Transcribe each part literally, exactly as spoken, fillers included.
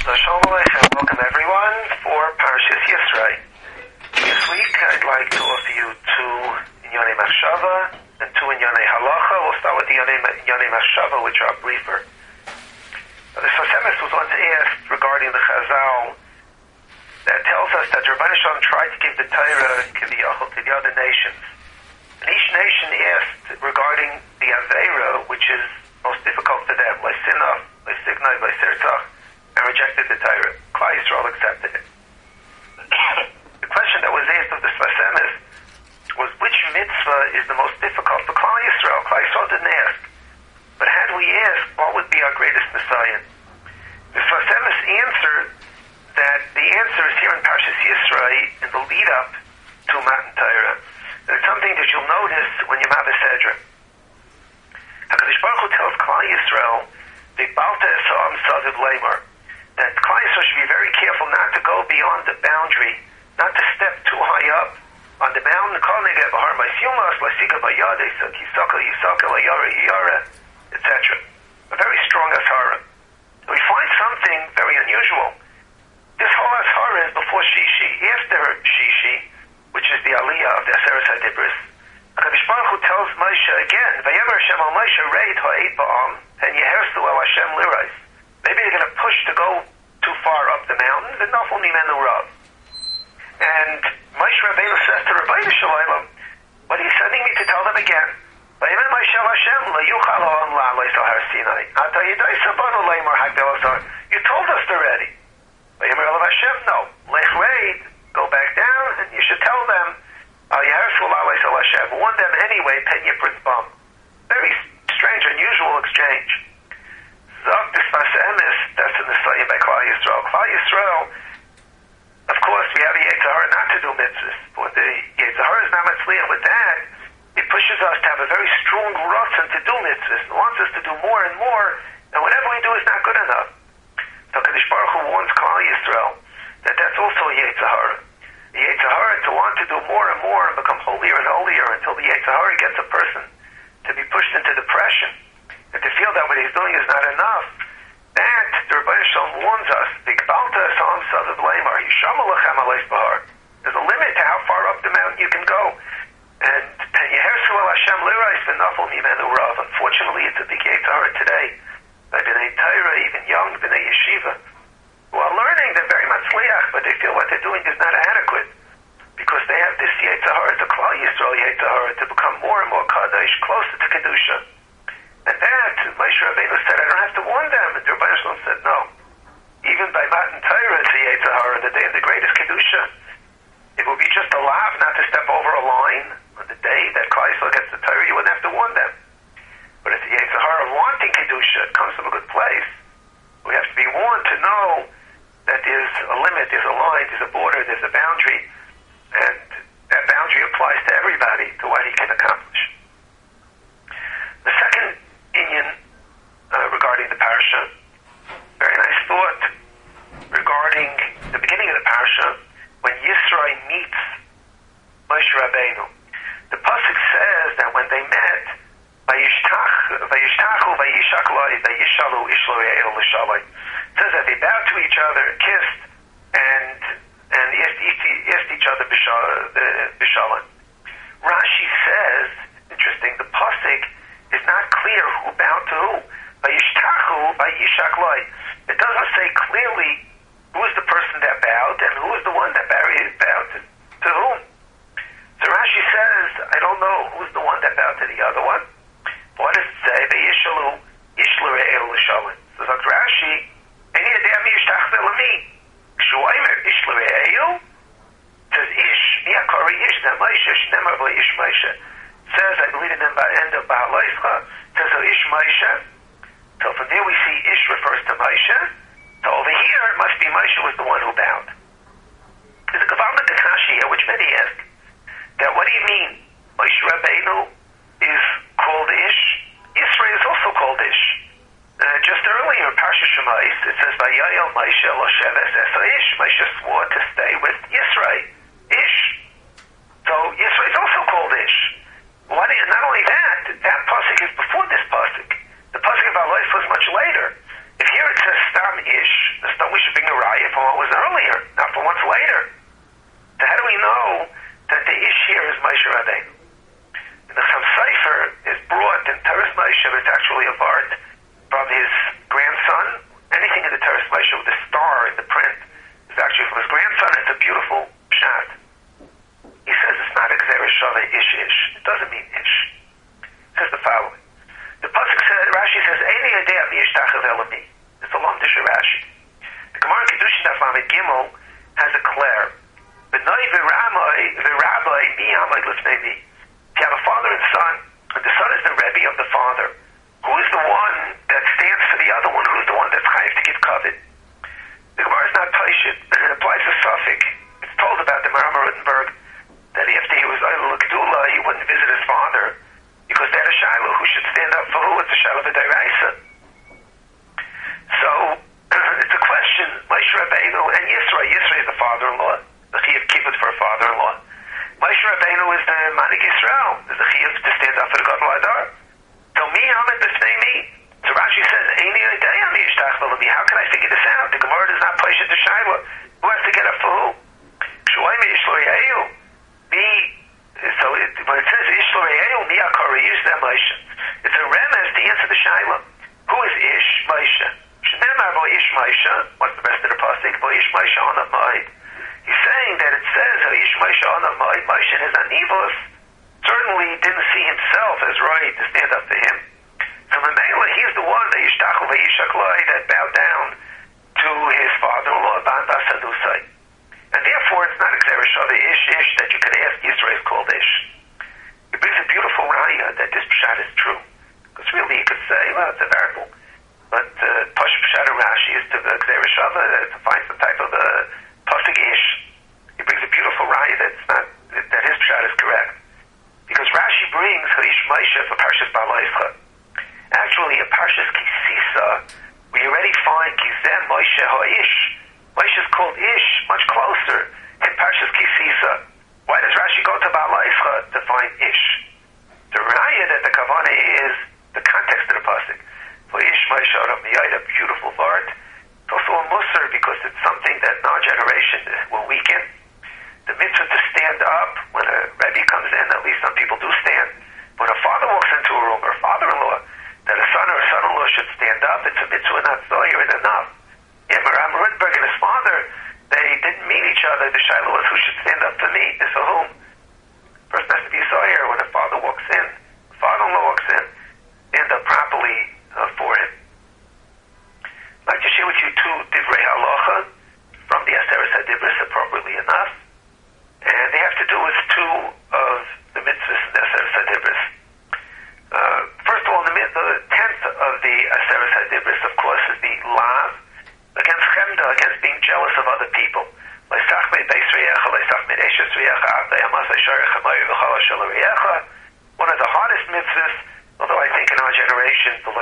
Shalom Aleichem, welcome everyone for Parashas Yisro. This week I'd like to offer you two Inyonei Machshava and two Inyonei Halacha. We'll start with the Inyonei Machshava, which are briefer. The Sfas Emes was once asked regarding the Chazal that tells us that Rabbeinu Shalom tried to give the Torah Kiviyachol to the other nations. And each nation asked regarding the Aveira, which is most difficult for them, Lysinah, Lysignai, Lysirtach, and rejected the Torah. Klal Yisrael accepted it. The question that was asked of the Sfas Emes was which mitzvah is the most difficult for Klal Yisrael. Klal Yisrael didn't ask. But had we asked, what would be our greatest Messiah? The Sfas Emes answered that the answer is here in Parshas Yisro in the lead-up to Matan Torah. And it's something that you'll notice when you have a Sedra. HaKadosh Baruch Hu tells Klal Yisrael, V'balta esam saviv leimar, that Klal Yisrael should be very careful not to go beyond the boundary, not to step too high up on the mountain, et cetera. A very strong Ashara. We find something very unusual. This whole Ashara is before Shishi. After Shishi, which is the Aliyah of the Aseret HaDibros, HaKadosh Baruch Hu tells Moshe again, Vayemer Hashem al Moshe reit ha'eit ba'am, and yehersu el Hashem lirais. Maybe they're going to push to go too far up the mountain, v'nafel mimenu rav. And Moshe Rabbeinu says to Rabbeinu Shalom, what are you sending me to tell them again? Vayemer Moshe el Hashem la'yuchal ha'am la'alois al har Sinai. Ata yidai sabanu leimar ha'gdel asar. You told us already. Vayemer el Hashem, no. Lech reid, go back down, and you should tell them, warn them anyway, Penya Prince Bum. Very strange, unusual exchange. Zok the Sfas Emes, that's in the study by Klal Yisrael. Klal Yisrael, of course, we have the Yetzer Hara not to do mitzvahs. But the Yetzer Hara is not mitzvah. With that, it pushes us to have a very strong ratzon to do mitzvahs. It wants us to do more and more, and whatever we do is not good enough. So HaKadosh Baruch Hu warns Klal Yisrael that that's also a Yetzer Hara. The Yetzer Hara to want to do more and more and become holier and holier until the Yetzer Hara gets a person to be pushed into depression and to feel that what he's doing is not enough. That, the Rebbeinu Shalom warns us, there's a limit to how far up the mountain you can go. And unfortunately, it's a big Yetzer Hara today. By B'nai Torah, even young B'nai Yeshiva, who are learning, they're very matzliach, but they feel what they're doing is not adequate. Because they have this Yetzer Hara, to Klal Yisrael Yetzer Hara, to become more and more Kadosh, closer to Kedusha. And that, Moshe Rabbeinu said, I don't have to warn them. And the Rebbeinu Shalom said, no. Even by Matan Torah, it's a Yetzer Hara, the day of the greatest Kedusha. It would be just a lav not to step over a line. On the day that Klal Yisrael gets the Torah, you wouldn't have to warn them. But it's the Yetzer Hara wanting Kedusha. It comes from a good place. We have to be warned to know that there's a limit, there's a line, there's a border, there's a boundary, and that boundary applies to everybody, to what he can accomplish. The second inyan uh, regarding the parasha, very nice thought regarding the beginning of the parasha, when Yisro meets Moshe Rabbeinu. The pasuk says that when they met, Vayishtachu, Vayishak Loi, Vayishalu, Ishlo Ye'el L'Shalai. It says that they bowed to each other, kissed, and and asked, asked each other b'shalom. Rashi says, interesting, the pasuk is not clear who bowed to who. Vayishtachu, Vayishak Loi. It doesn't say clearly who is the person that bowed and who is the one that bowed to, to whom. So Rashi says, I don't know who's the one that bowed to the other one. What does it say? Vayishalu, Ishlo Ye'el L'Shalai. So Dr. Rashi, and he had Yishtach Velami. Shuaymer Ishlo Ye'el says Ish, Miyakari Ish, that Moshe, Shnemar V'Ish Ish Moshe. Says, I believe in them by end of Baal Leischa. Says, so Ish Moshe. So from there we see Ish refers to Moshe. So over here it must be Moshe was the one who bowed. There's a Gavalna Kakashi here, which many ask, that what do you mean? Moshe Rabbeinu is called Ish. Yisro is also called Ish. Uh, just earlier, Parsha Shemais, it says, Vayayel Moshe lo sheves es Ish. Moshe swore to stay with Yisro, Ish. So Yisro is also called Ish. What is, not only that, that pasuk is before this pasuk. The pasuk of our life was much later. If here it says Stam Ish, the Stam, we should be Moshe, but it's actually a vart from his grandson. Anything in the Teres Moshe with the star in the print is actually from his grandson. It's a beautiful pshat. He says it's not a Gzera Shaveh ish ish. It doesn't mean ish. It says the following. The pasuk says, Rashi says, Eini yodea mi yishtachav elami. It's a long dish of Rashi. The Gemara Kedushin Daf Lamed Gimel has a clair. B'nai v'ramai v'rabbai mi amai l'fnei mi. If you have a father and son, and the son is the Rebbe of the father, who is the one that stands for the other one? Who's the one that's chayav to give kavod? The Gemara is not Taishit, and it applies to Suffolk. It's told about the Maram Rutenberg that after he was Eilul Gdula, he wouldn't visit his father because they had a shiloh who should stand up for who? It's a shiloh v'dayraisa. So it's a question. Moshe Rabbeinu and Yisro. Yisro is the father-in-law. The chiyuv kibbutz for a father-in-law. Moshe Rabbeinu is the Manik Yisrael. There's a chiyuv to stand up for the Gadol Hadar. So me, Hamid b'snei me. So Rashi says, Eini yodea mi yishtachvel mi. How can I figure this out? The Gemara does not place it to Shiloh. Who has to get up for who? Kshuayim yishlo yayu. Me. So it, when it says yishlo yayu, mi akari yish that Moshe. It's a remez to answer the Shiloh. Who is Ish Moshe? Shneimar bo Ish Moshe. What's the rest of the pasuk? Bo Ish Moshe anav ma'id. He's saying that it says Ish Moshe anav ma'id. Moshe is anivos. Certainly didn't see himself as right to stand up to him. So Mamela, he's the one that Yishtachu v'Yishaklai that bowed down to his father-in-law, Ban Basadusai. And therefore, it's not a Gzera Shaveh ish ish that you could ask Yisrael is called ish. It brings a beautiful raya that this pshat is true. Because really you could say, well, it's a variable. But uh, Pash Pshat and Rashi is to the Gzera Shaveh to find some type of a pasuk ish. It brings a beautiful raya that's not, that his pshat is correct. Because Rashi brings Haish Moshe for Parshas Ba'aleischa. Actually, in Parshas Kisisa, we already find Gizem Moshe Ha'ish. Moshe is called Ish, much closer in Parshas Kisisa. Why does Rashi go to Ba'aleischa to find Ish? The raya that the Kavanah is the context of the pasuk. For Ish Moshe Adam Miyad, a beautiful word. It's also a musar because it's something that in our generation will weaken. The mitzvah to stand up when a Rebbe comes in, at least some people do stand. When a father walks into a room, or a father-in-law, that a son or a son-in-law should stand up, it's a mitzvah not zoyer enough. Yeah, Maram Rutenberg and his father, they didn't meet each other. The shiloh was who should stand up for me, and for whom? First has to be zoyer when a father walks in. The father-in-law walks in, stand up properly uh, for him. I'd like to share with you two divrei halacha from the Aseret HaDibros, appropriately enough. And they have to do with two of the mitzvahs in the Aseret HaDibros. Uh, first of all, the, the tenth of the Aseret HaDibros, of course, is the lav against chemda, against being jealous of other people. One of the hardest mitzvahs, although I think in our generation, the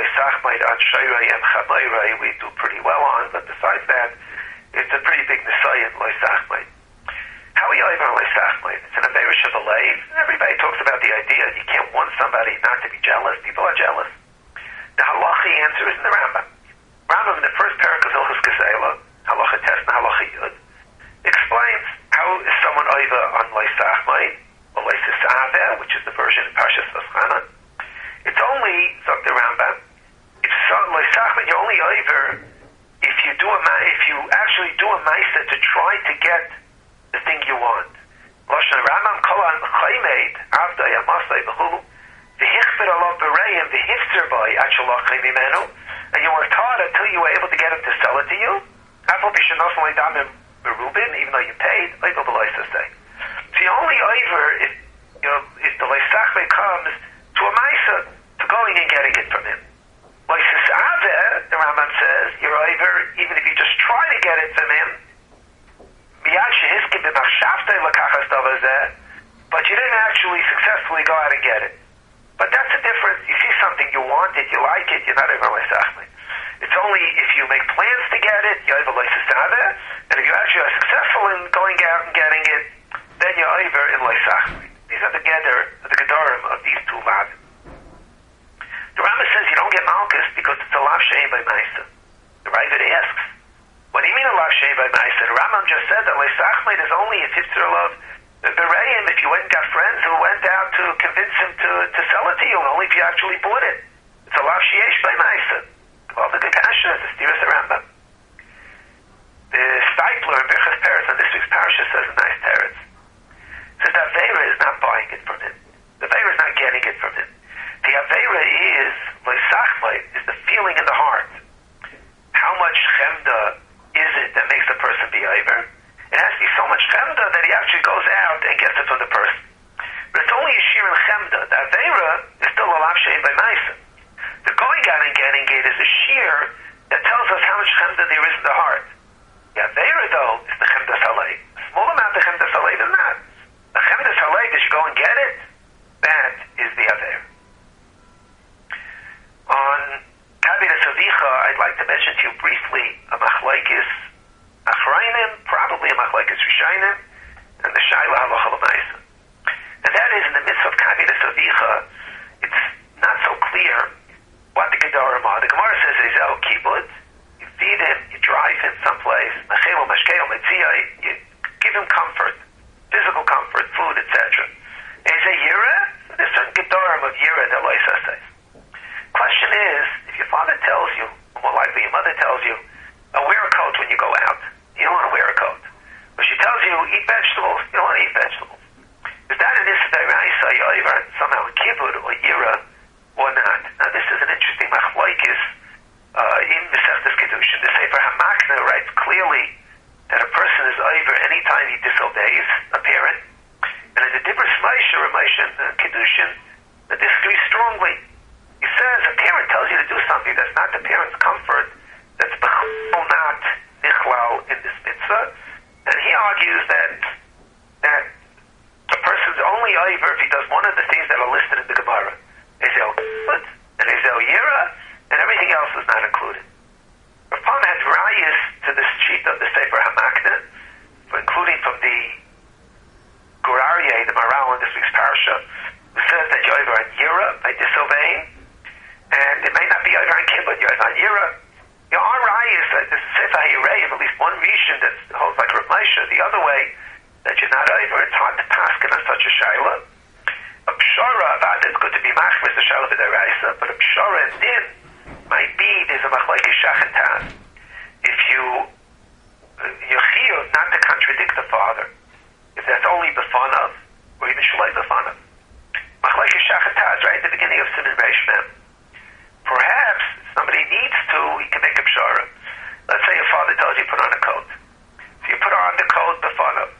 we do pretty well on, but besides that, it's a pretty big nisayim, how are you over on It's an Averish of a lave. Everybody talks about the idea that you can't want somebody not to be jealous. People are jealous. The halachi answer is in the Rambam. Rambam, in the first parak of Hilchos Gesela, halacha tes and halacha yud, explains how is someone over on Loisachmai, or Loisisaveh, which is the version of Parshas Vaschana. It's only, says the Rambam, if so, Loisachmai, you're only over if you do a if you actually do a ma'aseh to try to get the thing you want. Lashon Rambam Kolan Chaymeid Avdai Amasai B'Chulu V'Hichber Alav B'Reim V'Hifzer B'Ai Achalach Mimenu, and you worked hard until you were able to get him to sell it to you. Afal B'Shanos Leidam Berubin, even though you paid, Leidam B'Loisa say. So you only over if you know, if the Leisachme comes to a Maisa to going and getting it from him. Leisis Aveh, the Rambam says, you're over even if you just try to get it from him. But you didn't actually successfully go out and get it. But that's the difference. You see something, you want it, you like it, you're not over Leisachme. It's only if you make plans to get it, you're over Leisachme, and if you actually are successful in going out and getting it, then you're over in Leisachme. These are the gather, the gedarim of these two lads. The Rambam says you don't get malchus because it's a lav she'ein by ma'aseh. The Ravid asks, what do you mean a lav she'ein by ma'aseh? The Rambam just said that Leisachme is only if it's your love. Bereim, if you went and got friends who went out to convince him to, to sell it to you, and only if you actually bought it. V'yesh by Maisa. Well, the Gekasha is the Stiras Rambam. The Stipler in Birchas Peretz on this week's parasha says a nice teretz. Says that Aveira is not buying it from him. The Aveira is not getting it from him. The Aveira is, Loisachmai, is the feeling in the heart. How much chemda is it that makes a person be Aver? It has to be so much chemda that he actually goes out and gets it from the person. But it's only a shir in chemda. The Aveira is still a lav shein by Maisa. The going out and getting it is a shir that tells us how much chemda there is in the heart. The Aveira, though, is the chemda salei. A small amount of chemda salei is not. The chemda salei, that you go and get it, that is the Aveira. On Kavidas Avicha, I'd like to mention to you briefly a machlokes achrayim, probably a machlokes rishayim, and the shayla halacha l'maisa. And that is in the midst of Kavidas Avicha, it's not so clear what the Gedarim are. The Gemara says Ezel kibud, you feed him, you drive him someplace, machelo mashkeo metzia, you give him comfort, physical comfort, food, et cetera. Ezel yira, there's certain Gedarim of yira that loisa says. Question is, if your father tells you, or more likely your mother tells you, oh, wear a coat when you go out, you don't want to wear a coat. But she tells you, eat vegetables, you don't want to eat vegetables. Is that an Isdaraisa, Yoiver, somehow a kibbud or yira, or not? Now this is an interesting machlokes uh, in Masechtas Kedushin. The Sefer HaMakna writes clearly that a person is over anytime he disobeys a parent. And in the Dibur Smaisha or Maisha Kedushin, that disagrees strongly. He says a parent tells you to do something that's not the parent's comfort, that's b'chol not nichlal in this mitzvah, and he argues that that a person's only over if he does one of the things that are listed in the Gemara. Ezel kibud and Ezel yira, and everything else is not included. Rav Pam has rayas to this sheet of the Sefer HaMakna, including from the Gur Aryeh, the Maral in this week's parasha, who says that you're over on yira by disobeying. And it may not be over on kibbud, you're on yira. There are rayas that this is Sefer HaYirei, at least one rishon that holds like Rav Moshe, the other way, that you're not over. It's hard to paskin on such a shayla. A pshara about it, it's good to be machmir the shayla b'daraisa, but a pshara and din might be there's a machlokes shach and taz. If you you're chiyuv not to contradict the father, if that's only b'fanav, or even shalai b'fanav. Machlokes shach and taz, right at the beginning of Siman Reish Mem. Perhaps somebody needs to, he can make a pshara. Let's say your father tells you put on a coat. So you put on the coat b'fanav.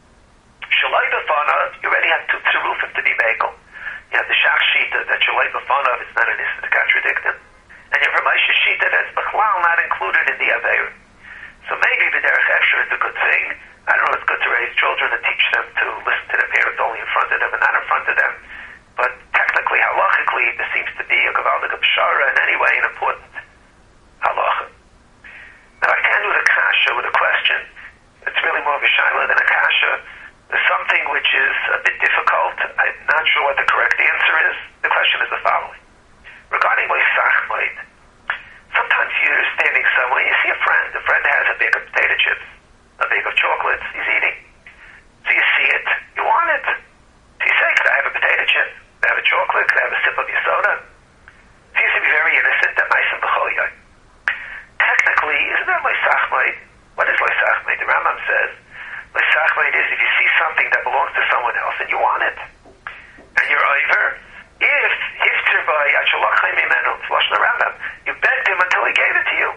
Shalai b'fanav, you already have two tzirufim to be bagel. You have the shach shita that shalai b'fanav, it's not an issue to contradict him. And you have Rav Moshe shita that's b'chlal not included in the Aveira. So maybe the derech esher is a good thing. I don't know, it's good to raise children and teach them to listen to their parents only in front of them and not in front of them. But technically, halachically, there seems to be a gavaldik pshara in any way an important halacha. Now I can do the kasha with a question. It's really more of a shaila than a kasha. There's something which is a bit difficult. I'm not sure what the correct answer is. The question is the following. Regarding loisachmaid, sometimes you're standing somewhere, you see a friend. The friend has a bag of potato chips, a bag of chocolates, he's eating. So you see it, you want it. So you say, could I have a potato chip? Could I have a chocolate? Could I have a sip of your soda? Seems to be very innocent, that ma'asim b'cholyai. Technically, isn't that loisachmaid? What is loisachmaid? The Rambam says, loisachmaid is if you see something that belongs to someone else and you want it, and you're over, if hifter by Achalachim Imenu, it's Lashon Rambam, you begged him until he gave it to you.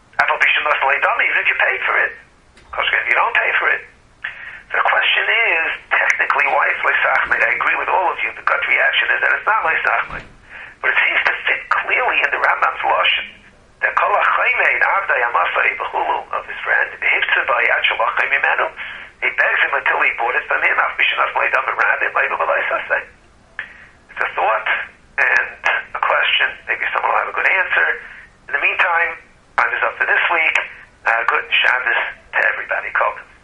Even if you paid for it. Because if you don't pay for it. The question is, technically, why it's Leisachmed? I agree with all of you. The gut reaction is that it's not Leisachmed. But it seems to fit clearly in the Rambam's Lashon. That Kol HaChaymein Avdai Amasai B'chulu of his friend, Behivtza B'yachalachim Imenu, he begs him until he bought it from him. It's a thought and a question. Maybe someone will have a good answer. In the meantime, time is up for this week. Uh, good Shabbos to everybody. Kol.